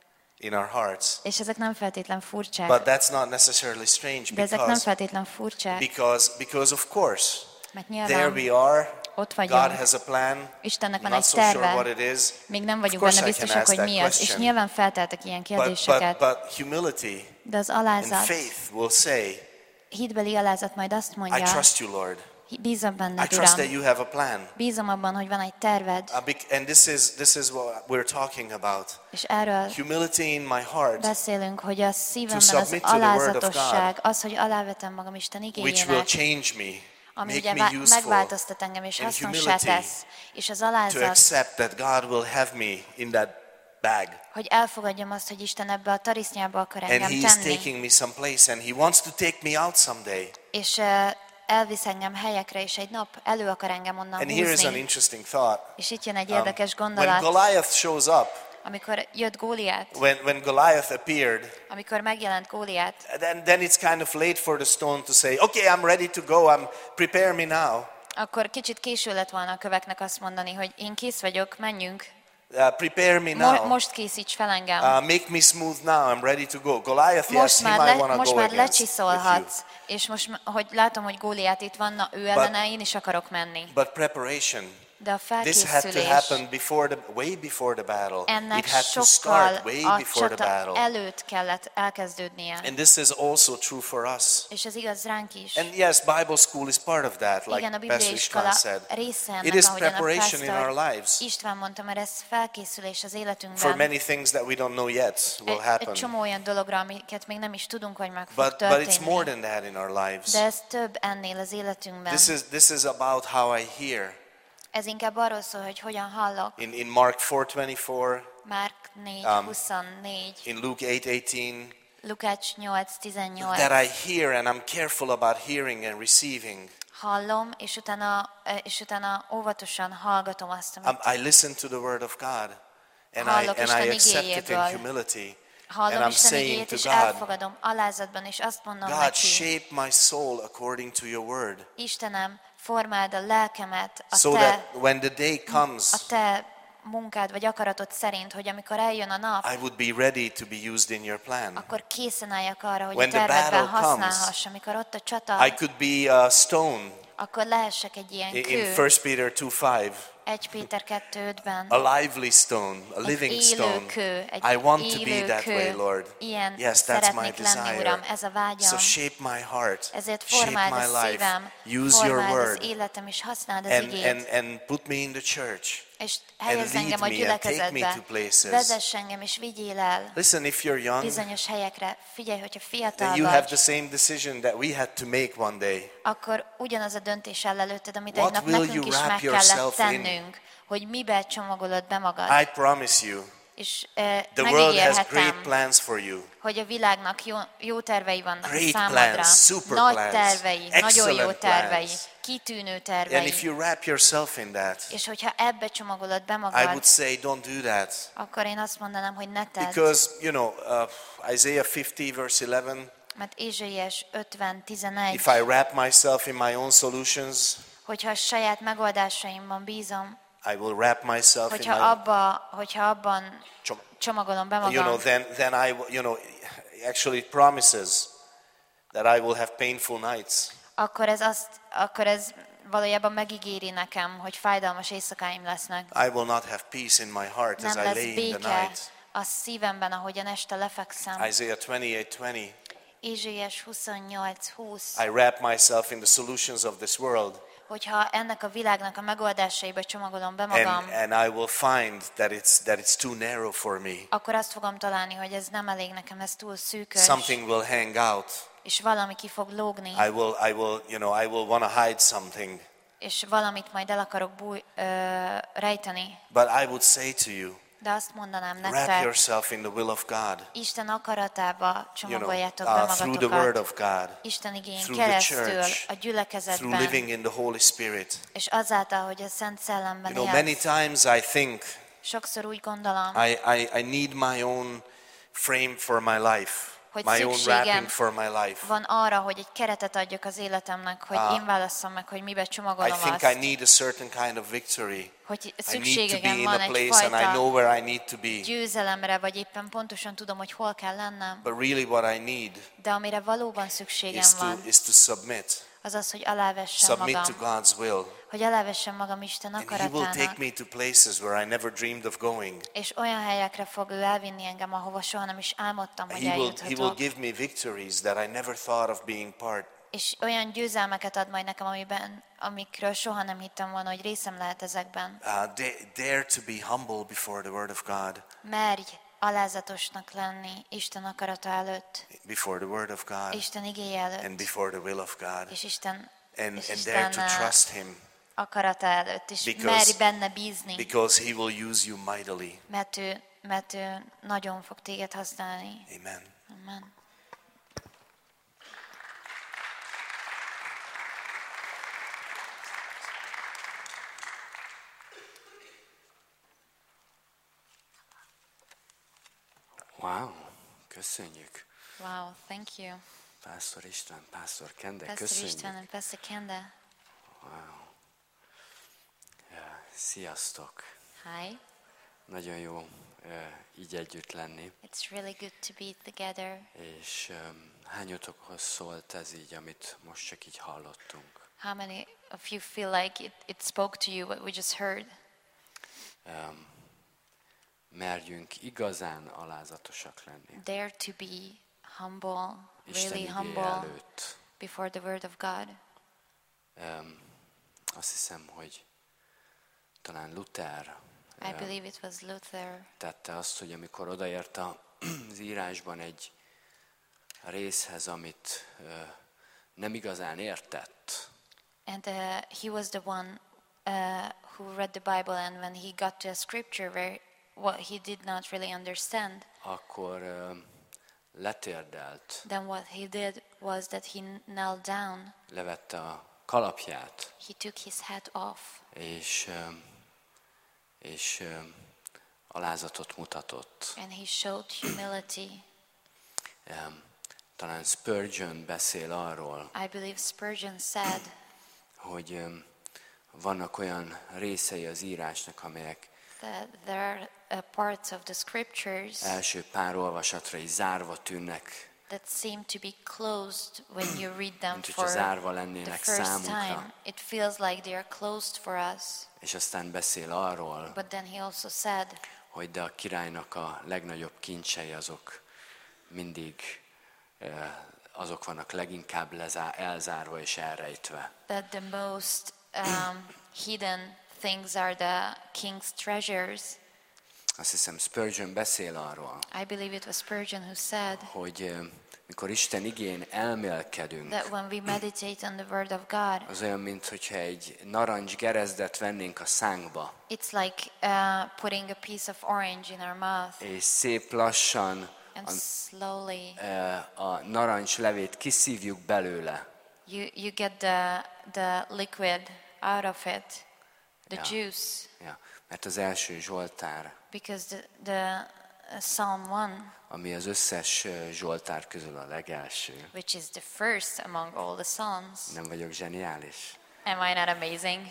In our hearts. és ezek nem feltétlen furcsák. But that's not necessarily strange De ezek nem because feltétlen furcsák, because because of course mert there nyilván we are. ott God vagyunk. has a plan. Istennek van Not egy so sure terve. what it is. Még nem Of vagyunk course benne I can biztosak, ask hogy that mi az. És question. nyilván felteltek ilyen But, but, kérdéseket, but humility de az and alázat, faith will say, hitbeli alázat majd azt I mondja, trust you, Lord. bízom I benned, trust that Uram. you have a plan. Bízom abban, hogy van egy terved, Uh, bec- and this is this is what we're talking about. és erről Humility in my heart, beszélünk, hogy a szívemben az submit to the word of alázatosság, az, hogy alávetem magam Isten which will igényének, change me, ami make ugye me vá- useful, megváltoztat engem, és and hasznossá humility tesz. És az to alázat, accept that God will have me in that bag. hogy elfogadjam azt, hogy Isten ebbe a tarisznyába akar And engem He is tenni, taking me someplace, and He wants to take me out someday. és eh, elvisz engem helyekre, és egy nap elő akar engem onnan And here is an húzni. interesting thought. És itt jön egy Um, érdekes when gondolat, Goliath shows up, amikor jött Góliát, when, when Goliath appeared, amikor megjelent Góliát, then, then it's kind of late for the stone to say, okay, I'm ready to go, I'm, prepare me now. akkor kicsit késő lett volna a köveknek azt mondani, hogy én kész vagyok, menjünk, Uh, prepare me Mo- now. most készíts fel engem. Uh, make me smooth now, I'm ready to go. Goliath, yes, Most he már, might le, want to most go már against with you. lecsiszolhatsz, és most, m- hogy látom, hogy Góliát itt van, na, ő ellene én is akarok menni. But preparation, De a this had to felkészülés happen before the, way before the battle. ennek It had to sokkal start way a before the csata battle. előtt kellett elkezdődnie. And this is also true for us. És ez igaz ránk is. And yes, Bible school is part of that, Igen, a like bibliai Pastor iskola István said. része It ennek, is ahogyan a preparation in our pastor lives István mondta, mert ez felkészülés az for életünkben. many things that we don't know yet will Egy, egy happen. csomó olyan dologra, amiket még nem is tudunk, hogy meg fog But, but it's more történni. than that in our lives. De ez több ennél az életünkben. This is, this is about how I hear. Ez inkább arról szól, hogy hogyan hallok. In, in Mark four twenty-four, Márk négy Um, huszonnégy, in Luke eight eighteen, Lukács nyolc tizennyolc. that I hear and I'm careful about hearing and receiving. Hallom, és utána, és utána óvatosan hallgatom azt, amit Um, I listen to the word of God and I, Hallok and Isten I accept it in igéjéből. humility. hallom And I'm Isten saying igéjét, to és God, elfogadom alázatban, és azt mondom God, neki, shape my soul according to your word. Istenem, formáld a lelkemet a So te, that when the day a comes, te munkád vagy akaratod szerint, hogy amikor eljön a nap, I would be ready to be used in your plan. akkor készen álljak arra, hogy When a the tervedben battle comes, használhass. Amikor ott a csata, I could be a stone akkor lehessek egy ilyen in kő, First Peter two five. egy Péter kettő ötben, A lively stone, a living egy stone. élő kő, egy I want to be élő that way, kő. Lord. Ilyen Yes, that's my szeretnék lenni, desire. Uram, ez a vágyam. So shape my heart, Ezért shape formáld my a life, szívem, use your formáld az word, életem, és használd az and, igét. and, and put me in the church. És and helyezz lead engem a me and take me gyülekezetbe, to places. vezess engem és vigyél el Listen, if you're young, bizonyos helyekre. Figyelj, hogyha then fiatal you have vagy, the same decision that we had to make one day. akkor ugyanaz a döntés áll előtted, amit egy What nap will nekünk you is wrap meg kellett yourself in? tennünk, hogy mibe csomagolod be magad. I promise you, És eh, the world has great megígérhetem, plans for you. hogy a világnak jó, jó tervei vannak Great számodra. plans, super Nagy plans, tervei, nagyon jó excellent tervei, plans. kitűnő And tervei. if you wrap yourself in that, És hogyha ebbe csomagolod be I magad, would say don't do that. akkor én azt mondanám, hogy ne tedd. Because, you know, uh, Isaiah fifty verse eleven, Mert Ézsaiás ötven tizenegy, if I wrap myself in my own solutions, hogyha a saját megoldásaimban bízom, I will wrap myself in hogyha, my abba, hogyha abban Chom- csomagolom be you know, magam, then, then I, will- you know, actually it promises that I will have painful nights. akkor ez, azt, akkor ez valójában megígéri nekem, hogy fájdalmas éjszakáim lesznek. I will not have peace in my heart as Nem I lesz lay in the béke night. a szívemben, ahogyan este lefekszem. Isaiah twenty-eight twenty, Ézsaiás huszonnyolc húsz. I wrap myself in the solutions of this world, Hogyha ennek a világnak a megoldásaiba csomagolom be magam, and, and I will find that it's, that it's too narrow for me. akkor azt fogom találni, hogy ez nem elég nekem, ez túl szűkös, Something will hang out. és valami ki fog lógni, I will, I will, you know, I will want to hide something. és valamit majd el akarok búj, ö, rejteni. But I would say to you, De azt mondanám wrap nektek, yourself in the will of God. Isten akaratába You know, csomagoljátok be uh, through the Word of magatokat. God, Isten igényén through the keresztül, church, a through gyülekezetben, living in the Holy Spirit. és azáltal, hogy a Szent You Szellemben know, many élsz. times I think Sokszor úgy gondolom, I, I, I need my own frame for my life, hogy my own szükségem wrapping for my life. van arra, hogy egy keretet adjak az életemnek, hogy Ah. én válasszam meg, hogy mibe I csomagolom think I azt. need a certain kind of victory. Hogy I need to be szükségem in van a place and I know egyfajta where I need to be. győzelemre, vagy éppen pontosan tudom, hogy hol kell lennem. But really what I need De amire valóban szükségem is to, van, is to submit. az az, hogy alávessem Submit to magam. God's will. Hogy alávessem magam Isten And He will take akaratának. me to places where I never dreamed of going. És olyan helyekre fog ő elvinni engem, ahova soha nem is álmodtam, And hogy He will, He will eljuthatok. give me victories that I never thought of being part. És olyan győzelmeket ad majd nekem, amiben, amikről soha nem hittem volna, hogy részem lehet ezekben. Uh, da- dare to be humble before the Word of God. Merj alázatosnak lenni Isten akarata előtt, Before the Word of God. Isten igéje And előtt, before the will of God. és Isten, And, és and dare Isten to uh, trust Him. akarata előtt, és Because- merj benne bízni, Because He will use you mightily. mert ő, mert ő nagyon fog téged használni. Amen. Amen. Wow, köszönjük. Wow, thank you. Pásztor István, Pásztor Kende, Pastor köszönjük. István and Pastor Kenda. Ja, sziasztok. Hi. Nagyon jó eh, így együtt lenni. It's really good to be together. És um, hányatokhoz szólt ez így, amit most csak így hallottunk? How many of you feel like it, it spoke to you what we just heard? Um, merjünk igazán alázatosak lenni. Dare to be humble, Isten really igéje humble előtt. before the word of God. Um, azt hiszem, hogy talán Luther I believe it was Luther tette azt, hogy amikor odaért a- az írásban egy részhez, amit ö, nem igazán értett, and uh, he was the one uh, who read the Bible, and when he got to a scripture where what he did not really understand, akkor ö, letérdelt, then what he did was that he knelt down, levette a kalapját, he took his hat off, és, ö, és ö, alázatot mutatott. and he showed humility. Ö, Talán Spurgeon beszél arról, I believe Spurgeon said hogy ö, vannak olyan részei az írásnak, amelyek that there are uh, parts of the scriptures első pár olvasatra is zárva tűnnek, that seem to be closed when you read them mint hogyha for zárva the lennének first számunkra. time. It feels like they are closed for us. És aztán beszél arról, But then he also said hogy de a királynak a legnagyobb kincsei azok mindig eh, azok vannak leginkább lezá- elzárva és elrejtve. that the most um, hidden things are the king's treasures. Azt hiszem Spurgeon beszél arról, I believe it was Spurgeon who said hogy eh, mikor Isten igén elmélkedünk, that when we meditate on the word of God, az olyan, mintha egy narancs gerezdet vennénk a szánkba, it's like uh, putting a piece of orange in our mouth és szép lassan and a, slowly eh, a narancs levét kiszívjuk belőle, you, you get the, the liquid out of it, the Yeah. juice, ja, mert az első Zsoltár, because the, the uh, Psalm one, ami az összes eh, Zsoltár közül a legelső. which is the first among all the Psalms. Nem vagyok zseniális? Am I not amazing?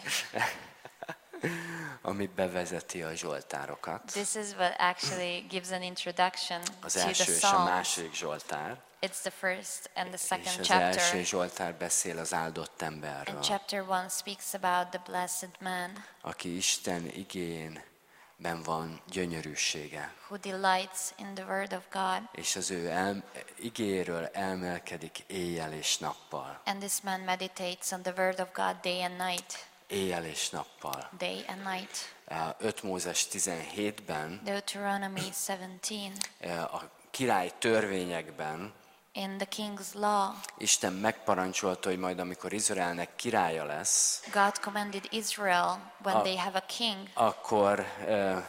Ami bevezeti a Zsoltárokat. This is what actually gives an introduction Az to the első és a Psalms. második Zsoltár. It's the first and the És second az első chapter. Zsoltár beszél az áldott emberről, And chapter one speaks about the blessed man aki Isten igéjén ben van gyönyörűsége, who delights in the word of God. és az ő el, igéről elmelkedik éjjel és nappal. And this man meditates on the word of God day and night. Éjjel és nappal. Day and night. öt Mózes tizenhétben, Deuteronomy seventeen. a király törvényekben In the king's law, Isten megparancsolta, hogy majd amikor Izraelnek királya lesz, God commanded Israel when Ah. they have a king, akkor uh,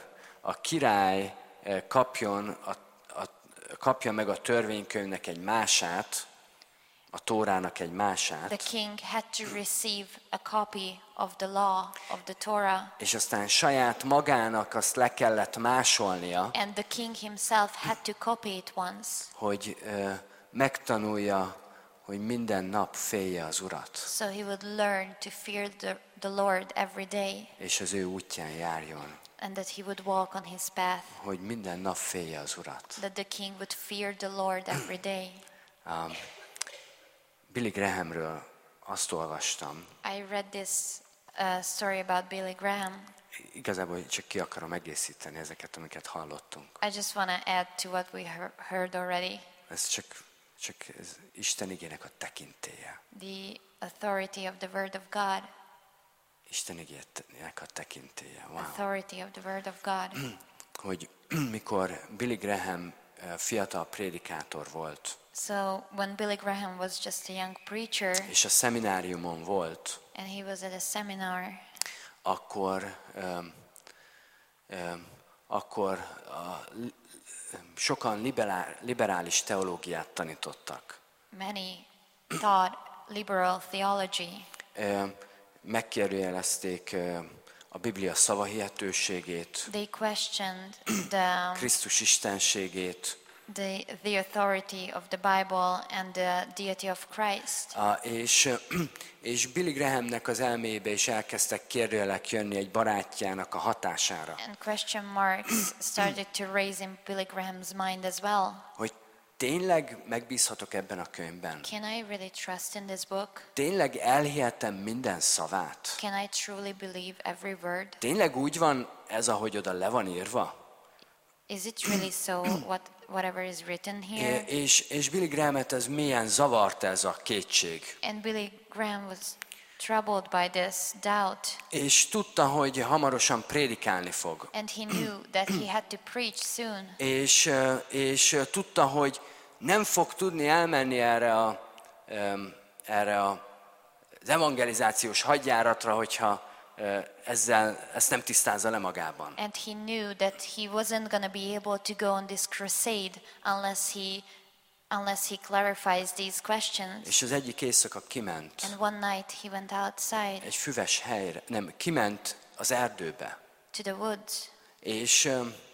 a király kapjon, a, a, kapja meg a törvénykönyvnek egy mását, a Tórának egy mását, the king had to receive a copy of the law, of the Torah, és aztán saját magának azt le kellett másolnia, and the king himself had to copy it once, hogy ö, megtanulja, hogy minden nap félje az Urat, so he would learn to fear the, the Lord every day, és az ő útján járjon, and that he would walk on his path, hogy minden nap félje az Urat. that the king would fear the Lord every day. Um, Billy Grahamről azt olvastam, I read this uh, story about Billy Graham. igazából csak ki akarom egészíteni ezeket, amiket hallottunk. I just want to add to what we he- heard already. Ez csak, csak ez Isten igének a tekintélye. The authority of the Word of God. Isten igének a tekintélye. Wow. Authority of the Word of God. Hogy mikor Billy Graham eh, fiatal prédikátor volt, So when Billy Graham was just a young preacher és a szemináriumon volt, and he was at a seminar, akkor, um, um, akkor a, sokan liberál, liberális teológiát tanítottak. many taught liberal theology. Um, Megkérdőjelezték um, a Biblia szavahihetőségét, They questioned the, Krisztus istenségét, the, the authority of the Bible and the deity of Christ. A, és, és Billy Grahamnek az elmébe is elkezdtek kérdőjelek jönni egy barátjának a hatására, And question marks started to raise in Billy Graham's mind as well. hogy tényleg megbízhatok ebben a könyvben? Can I really trust in this book? Tényleg elhihetem minden szavát? Can I truly believe every word? Tényleg úgy van ez, ahogy oda le van írva? Is it really so, what, whatever is written here? És, és Billy Grahamet ez mélyen zavarta ez a kétség. And Billy Graham was troubled by this doubt. És tudta, hogy hamarosan prédikálni fog. And he knew that he had to preach soon. És, és tudta, hogy nem fog tudni elmenni erre, a, erre a, az evangelizációs hadjáratra, hogyha ezzel, ezt nem tisztázza le magában. And he knew that he wasn't going to be able to go on this crusade unless he unless he clarifies these questions. És az egyik éjszaka kiment And one night he went outside egy füves helyre, nem, kiment az erdőbe, to the woods. és,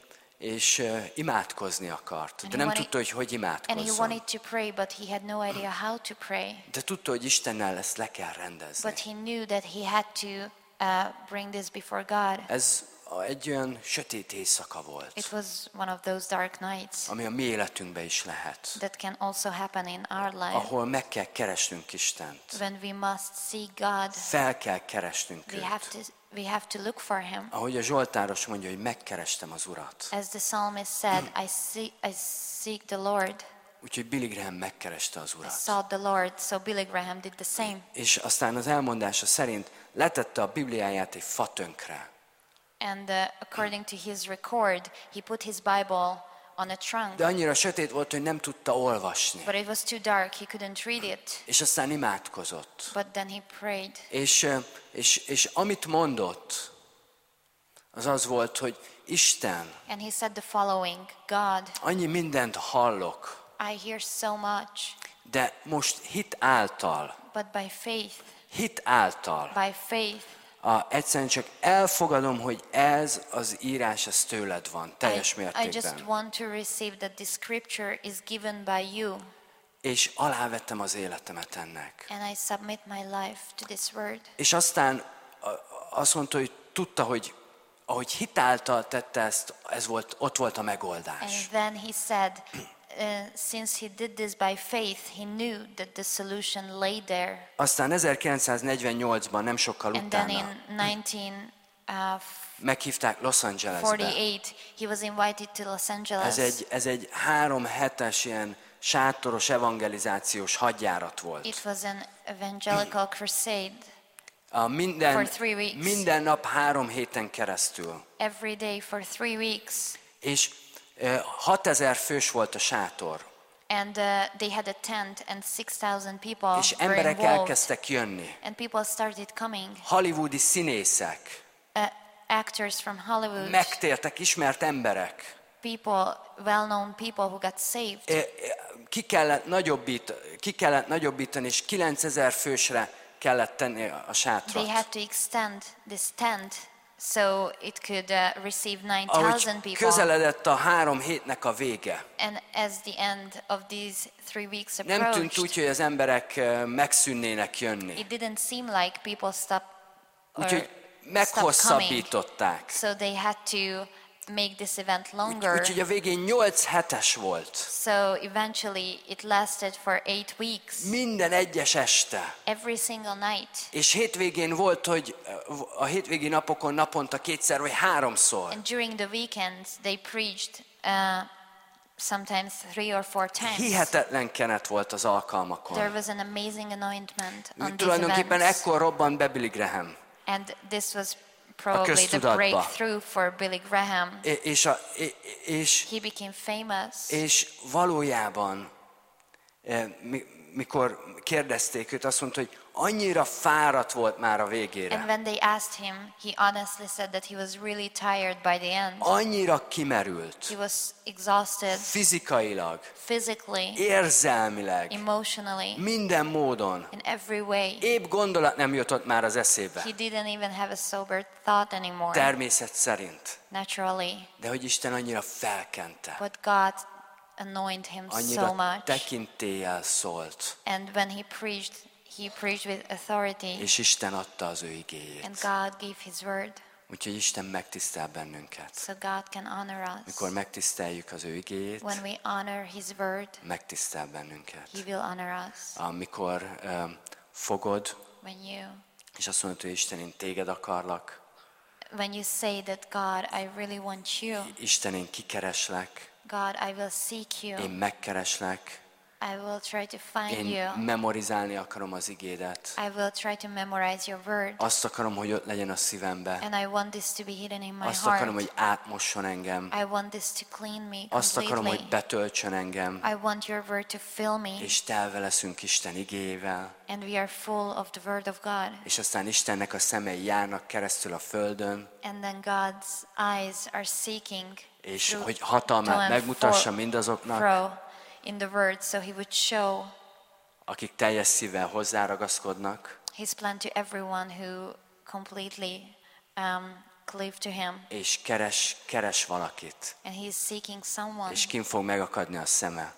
és imádkozni akart, de nem wanted- tudta, hogy hogy And he imádkozzon. wanted to pray, but he had no idea how to pray. De tudta, hogy Istennel ezt le kell rendezni. But he knew that he had to uh, bring this before God. Ez a- egy olyan sötét éjszaka volt, It was one of those dark nights ami a mi életünkben is lehet, that can also happen in our life ahol meg kell keresnünk Istent, when we must seek God. fel kell keresnünk We have őt. to we have to look for him. Ahogy a Zsoltáros mondja, hogy megkerestem az Urat. As the psalmist said, I seek, I seek the Lord. Úgyhogy Billy Graham megkereste az I Urat. sought the Lord, so Billy Graham did the same. És aztán az elmondása szerint letette a Bibliáját egy fatönkre. And uh, according to his record, he put his Bible on a trunk. De annyira sötét volt, hogy nem tudta olvasni. But it was too dark, he couldn't read it. És aztán imádkozott. But then he prayed. És, és, és amit mondott, az az volt, hogy Isten, And he said the following, God, annyi mindent hallok, I hear so much, de most hit által, but by faith, hit által, by faith, a, egyszerűen csak elfogadom, hogy ez az írás, ez tőled van, I, teljes I just mértékben. want to receive that the scripture is given by you. És alávettem az életemet ennek. And I submit my life to this word. És aztán a- azt mondta, hogy tudta, hogy ahogy hitáltal tette ezt, ez volt, ott volt a And megoldás. then he said, uh, since he did this by faith, he knew that the solution lay there. Aztán ezerkilencszáznegyvennyolcban, nem sokkal And then utána, in nineteen meghívták Los Angelesbe. forty-eight, he was invited to Los Ez Angeles. egy, ez egy három hetes ilyen sátoros evangelizációs hadjárat volt. It was an evangelical crusade A minden, for three weeks. minden nap három héten keresztül. every day for three weeks. És eh, hatezer fős volt a sátor. And uh, they had a tent and six thousand people És were emberek involved. elkezdtek jönni. And people started coming. Hollywoodi színészek, Uh, actors from Hollywood, megtértek, ismert emberek. people, well-known people who got saved. E, e, Ki kellett, nagyobbít, ki kellett nagyobbítani, és kilencezer fősre kellett tenni a They sátrat. had to extend this tent so it could uh, receive nine Ahogy thousand people. közeledett a három hétnek a vége, And as the end of these three weeks nem tűnt approached, úgy, hogy az emberek eh, megszűnnének jönni. it didn't seem like people stopped or Úgyhogy stopped coming. meghosszabbították. So they had to make this event longer. Úgyhogy a végén nyolc hetes volt. So eventually it lasted for eight weeks, Minden egyes este. every single night. És hétvégén volt, hogy a hétvégi napokon naponta kétszer vagy háromszor. And during the weekends they preached uh, sometimes three or four times. Hihetetlen kenet volt az There alkalmakon. was an amazing anointment on these Tulajdonképpen events. ekkor robbant be Billy Graham. And this was probably the köztudatba. breakthrough for Billy Graham. É- És, a, é- és, He became famous. és valójában, eh, mi- mikor kérdezték őt, azt mondta, hogy annyira fáradt volt már a And végére. when they asked him, he honestly said that he was really tired by the end. Annyira kimerült. He was exhausted Fizikailag, physically, érzelmileg, emotionally, minden módon. in every way. Épp gondolat nem jutott már az eszébe. He didn't even have a sober thought anymore, Természet szerint. naturally. De hogy Isten annyira felkente, But God anointed him so annyira much. tekintéllyel szólt, And when he preached, he preached with authority. és Isten adta az ő igéjét. And God gave his word. Úgyhogy Isten megtisztel bennünket. So God can honor us. Mikor megtiszteljük az ő igéjét, When we honor his word, megtisztel bennünket. he will honor us. Amikor um, fogod, When you és azt mondod, hogy Isten, én téged akarlak, when you say that, God, I really want you. Isten, én kikereslek, God, I will seek you. én megkereslek, I will try to find én you. memorizálni akarom az igédet. I will try to memorize your word. Azt akarom, hogy ott legyen a szívembe. And I want this to be hidden in my Azt akarom, heart. hogy átmosson engem. I want this to clean me Azt akarom, hogy completely. betöltsön engem. I want your word to fill me. És telve leszünk Isten igéjével. And we are full of the word of God. És aztán Istennek a szemei járnak keresztül a földön, And then God's eyes are seeking és through- hogy to hatalmát and megmutassa fro- mindazoknak, fro in the word, so he would show akik teljes szívvel hozzáragaszkodnak, his plan to everyone who completely um, cleave to him. és keres, keres valakit, And he is seeking someone, és kin fog megakadni a szeme.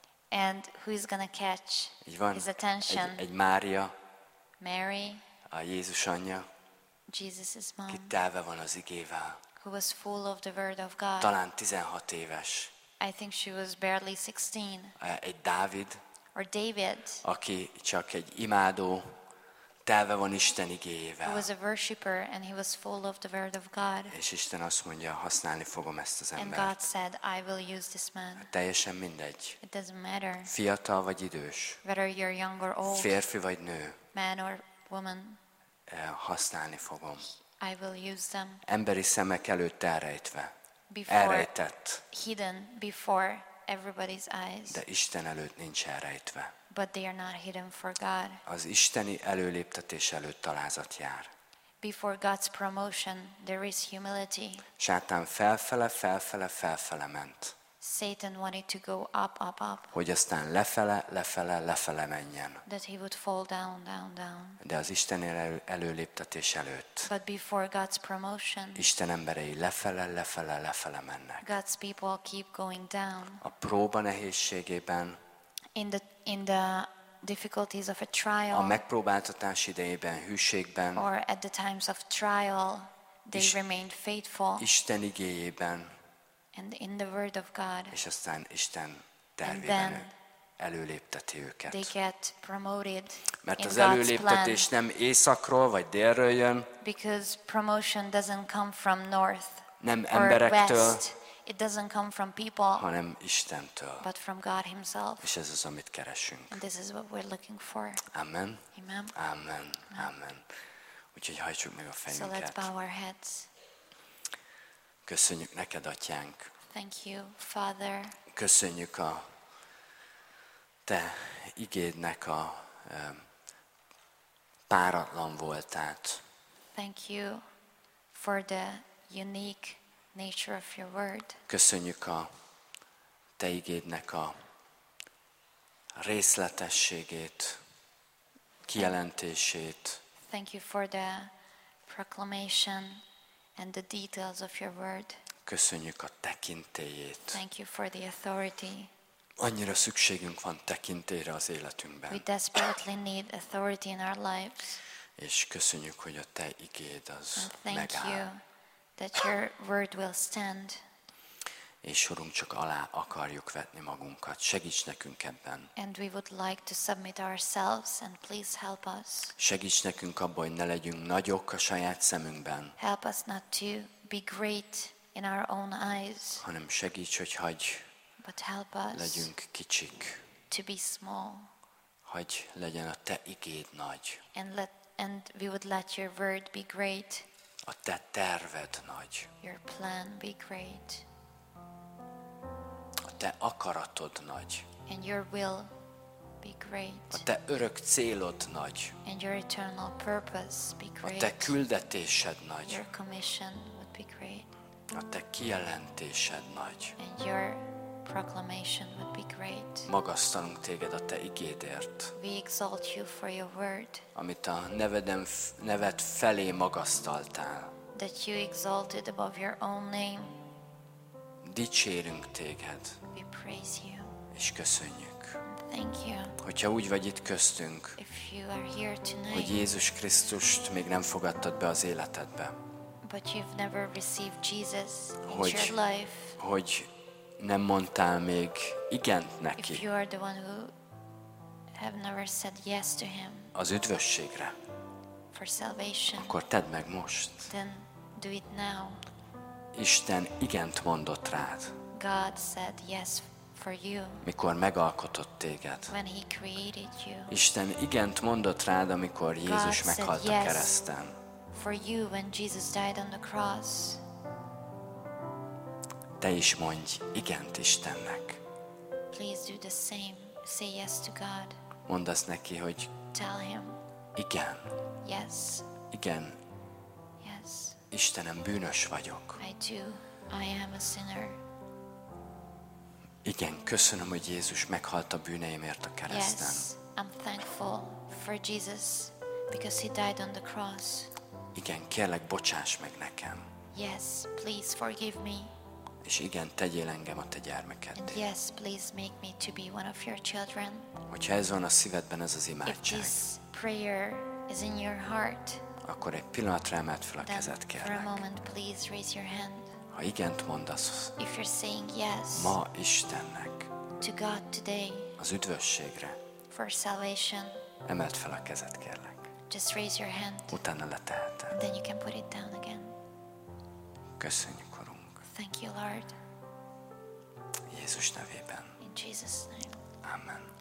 and who is going to catch Így van, his attention? egy, egy Mária, Mary, a Jézus anyja, Jesus' ki mom, telve van az igével. who was full of the word of God. Talán tizenhat éves. I think she was barely sixteen. Egy Dávid, Or David, aki csak egy imádó, telve van Isten who igéjével. was a worshipper, and he was full of the word of God. És Isten azt mondja, használni fogom ezt az And God embert. said, I will use this man. Teljesen mindegy. It doesn't matter Fiatal vagy idős, whether you're young or old, férfi vagy nő, man or woman, eh, használni fogom. I will use them. Emberi szemek előtt elrejtve, Before, elrejtett, hidden before everybody's eyes, de Isten előtt nincs elrejtve. but they are not hidden for God. Az isteni előléptetés előtt alázat jár. Before God's promotion, there is humility. Sátán felfele, felfele, felfele ment, Satan wanted to go up, up, up, hogy aztán lefele, lefele, lefele menjen. that he would fall down, down, down. De az isteni elő, előléptetés előtt But before God's promotion, Isten emberei lefele, lefele, lefele mennek. God's people keep going down. A próba nehézségében, In the in the difficulties of a a trial, megpróbáltatás idejében, hűségben, or at the times of trial, they Is- remained faithful. Isten igéjében, And in the word of God, és aztán Isten And tervében then előlépteti they őket. get promoted Mert in az God's plan. előléptetés nem északról vagy délről jön, Because promotion doesn't come from north nem or emberektől, west. It doesn't come from people, hanem Istentől. but from God himself. És ez az, amit keresünk. And this is what we're looking for. Amen. Amen. Amen. Amen. Úgyhogy hajtsuk meg a So let's fejünket. bow our heads. Köszönjük neked, Atyánk. Thank you, Father. Köszönjük a te igédnek a em, páratlan voltát. Thank you for the unique nature of your word. Köszönjük a Te igédnek a részletességét, kijelentését, Thank you for the proclamation and the details of your word. köszönjük a tekintélyét. Thank you for the authority. Annyira szükségünk van tekintélyre az We életünkben, desperately need authority in our lives. és köszönjük, hogy a Te igéd az And thank megáll. you that your word will stand. És Urunk, csak alá akarjuk vetni magunkat. Segíts nekünk ebben. And we would like to submit ourselves, and please help us. Segíts nekünk abban, hogy ne legyünk nagyok a saját szemünkben, Help us not to be great in our own eyes, hanem segíts, hogy hagy but help us legyünk kicsik, to be small. hagy legyen a Te igéd nagy, And let and we would let your word be great, a Te terved nagy, your plan be great, a Te akaratod nagy, and your will be great, a Te örök célod nagy, and your eternal purpose be a Te great. küldetésed nagy, Your commission would be great, a Te kijelentésed nagy. and your proclamation would be great. Magasztalunk Téged a Te igédért, We exalt you for your word, amit a neveden, neved felé magasztaltál. that you exalted above your own name. Dicsérünk Téged, We praise you. és köszönjük. Thank you. Hogyha úgy vagy itt köztünk, If you are here hogy tonight, Jézus Krisztust még nem fogadtad be az életedbe, but you've never received Jesus into Hogy- your life, hogy nem mondtál még igent neki if you are the one who have never said yes to him az üdvösségre, for salvation, akkor tedd meg most. then do it now. Isten igent mondott rád, God said yes for you mikor megalkotott téged. when he created you. Isten igent mondott rád, amikor Jézus said meghalt a yes. kereszten. For you when Jesus died on the cross. Te is mondj igent Istennek. Please do the same. Say yes to God. Mondd azt neki, hogy Tell him, igen, yes, igen, yes, Istenem, bűnös vagyok. I do. I am a sinner. Igen, köszönöm, hogy Jézus meghalt a bűneimért a kereszten. Yes, I'm thankful for Jesus because he died on the cross. Igen, kérlek, bocsáss meg nekem. Yes, please forgive me. És igen, tegyél engem a te And gyermekeddé. yes, please make me to be one of your children. Hogyha ez van a szívedben, ez az If imádság, this prayer is in your heart, akkor egy pillanatra emeld fel a then kezed, for a kérlek. moment, please raise your hand. Ha igent mondasz If you're saying yes ma Istennek to God today az üdvösségre, for salvation, emeld fel a kezed, kérlek. just raise your hand, Utána leteheted. and then you can put it down again. Köszönjük, Urunk. Thank you, Lord. Jézus nevében. In Jesus' name. Amen.